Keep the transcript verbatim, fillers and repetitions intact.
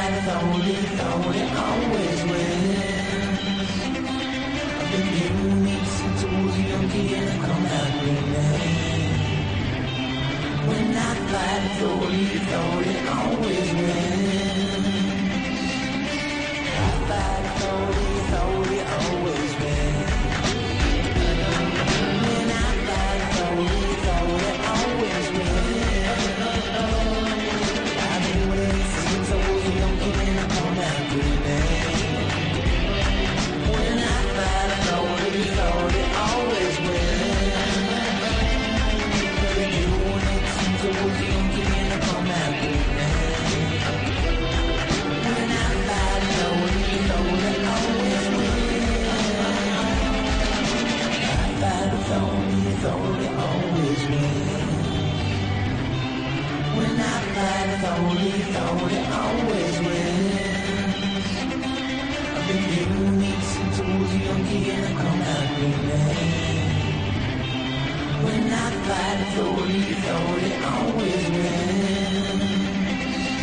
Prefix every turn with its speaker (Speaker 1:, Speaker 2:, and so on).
Speaker 1: fight authority, authority always wins. I've been getting it since I was a young kid and come out remain. When I fight authority, authority always wins. I fight authority, authority always wins. When I fight authority, authority always wins. I've been waiting since I was a young kid and I come out remain. When I fight authority, authority always wins. I've been doing it since I was a young kid and I come out remain. When I fight authority, authority always wins. I fight authority, authority always wins. When I fight authority, authority always